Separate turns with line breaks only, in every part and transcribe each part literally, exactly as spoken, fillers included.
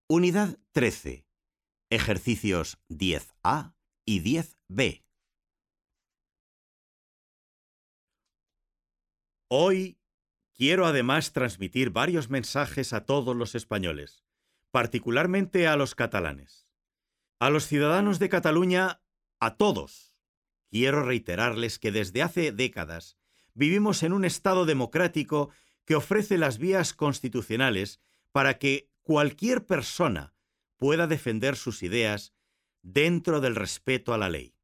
Unidad trece. Ejercicios diez A y diez B. Hoy quiero además transmitir varios mensajes a todos los españoles, particularmente a los catalanes. A los ciudadanos de Cataluña, a todos, quiero reiterarles que desde hace décadas vivimos en un Estado democrático que ofrece las vías constitucionales para que cualquier persona pueda defender sus ideas dentro del respeto a la ley.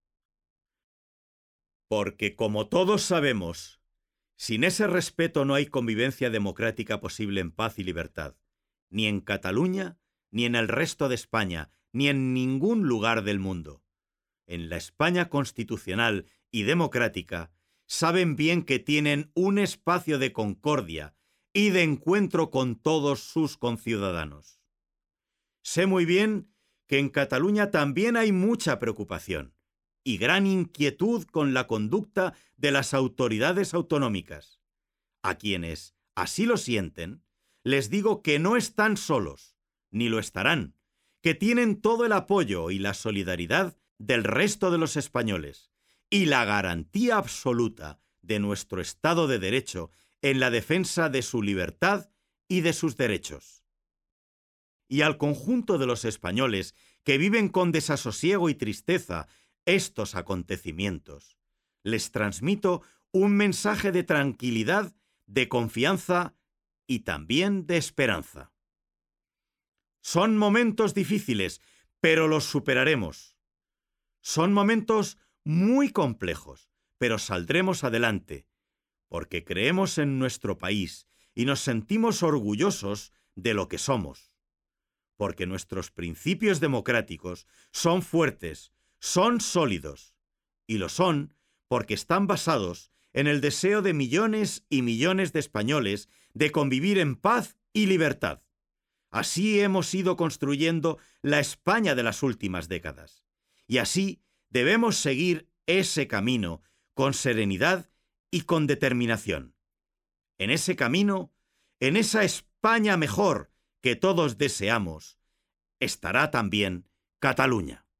Porque, como todos sabemos, sin ese respeto no hay convivencia democrática posible en paz y libertad, ni en Cataluña, ni en el resto de España, ni en ningún lugar del mundo. En la España constitucional y democrática saben bien que tienen un espacio de concordia y de encuentro con todos sus conciudadanos. Sé muy bien que en Cataluña también hay mucha preocupación y gran inquietud con la conducta de las autoridades autonómicas. A quienes así lo sienten, les digo que no están solos, ni lo estarán, que tienen todo el apoyo y la solidaridad del resto de los españoles y la garantía absoluta de nuestro Estado de Derecho en la defensa de su libertad y de sus derechos. Y al conjunto de los españoles que viven con desasosiego y tristeza estos acontecimientos, les transmito un mensaje de tranquilidad, de confianza y también de esperanza. Son momentos difíciles, pero los superaremos. Son momentos muy complejos, pero saldremos adelante, porque creemos en nuestro país y nos sentimos orgullosos de lo que somos. Porque nuestros principios democráticos son fuertes, son sólidos, y lo son porque están basados en el deseo de millones y millones de españoles de convivir en paz y libertad. Así hemos ido construyendo la España de las últimas décadas, y así debemos seguir ese camino con serenidad y con determinación. En ese camino, en esa España mejor que todos deseamos, estará también Cataluña.